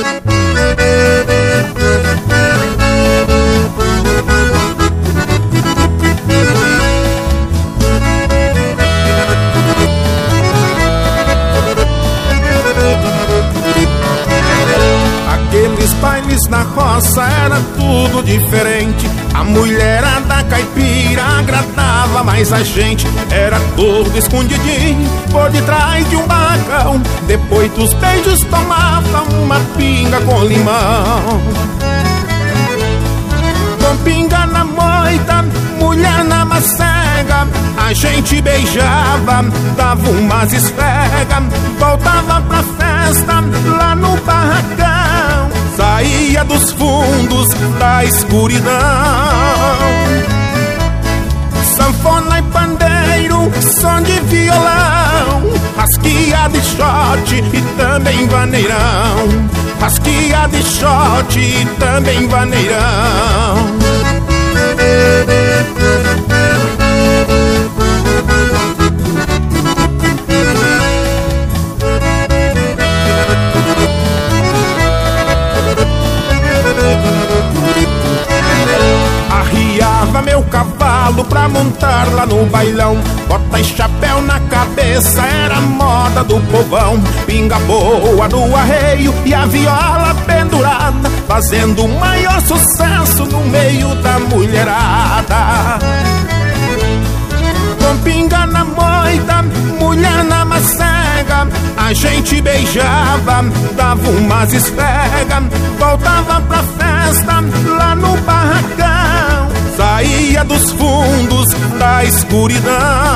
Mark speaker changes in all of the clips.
Speaker 1: Aqueles bailes na roça era tudo diferente. A mulherada caipira agradava mais a gente. Era todo escondidinho por detrás de um barracão. Depois dos beijos tomava uma pinga com limão. Com pinga na moita, mulher na macega, a gente beijava, dava umas esfregas. Voltava pra festa lá no barracão, saía dos fundos da escuridão. Sanfona e pandeiro, som de violão, rasquia de shot e também vaneirão. Rasquia de shot e também vaneirão. Arriava meu cavalo pra montar lá no bailão. Bota e chapéu na cabeça era a moda do povão. Pinga boa no arreio e a viola pendurada, fazendo o maior sucesso no meio da mulherada. Com pinga na moita, mulher na macega, a gente beijava, dava umas esfregas. Voltava pra festa lá no barracão, saía dos fundos da escuridão.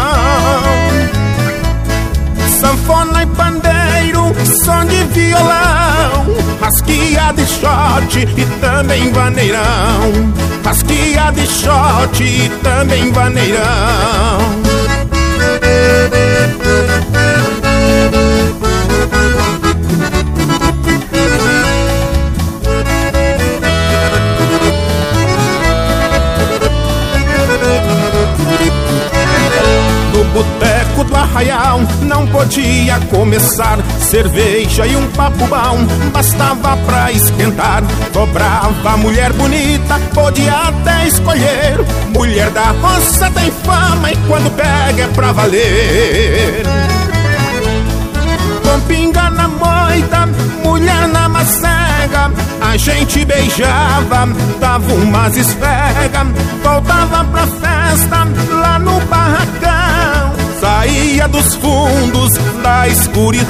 Speaker 1: Sanfona e pandeiro, som de violão, rasquia de shot e também vaneirão. Rasquia de shot e também vaneirão. No boteco do arraial não podia começar, cerveja e um papo bom bastava pra esquentar. Cobrava mulher bonita, podia até escolher. Mulher da roça tem fama e quando pega é pra valer. Com pinga na moita, mulher na macega, a gente beijava, dava umas esfregas. Voltava pra festa lá no barracão, saía dos fundos da escuridão.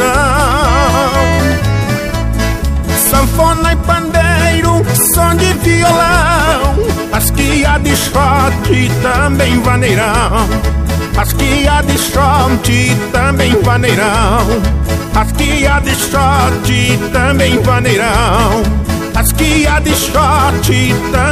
Speaker 1: Sanfona e pandeiro, som de violão, rasquia de shot e também vaneirão. Rasquia de shot e também vaneirão. Rasquia de shot e também vaneirão. Rasquia de shot e também